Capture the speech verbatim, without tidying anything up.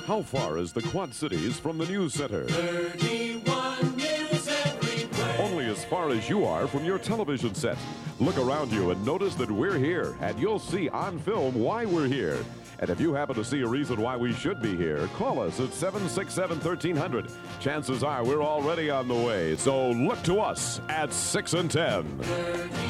How far is the Quad Cities from the news center? thirty-one news everywhere. Only as far as you are from your television set. Look around you and notice that we're here, and you'll see on film why we're here. And if you happen to see a reason why we should be here, call us at seven six seven, one three zero zero. Chances are we're already on the way, so look to us at six and ten. thirty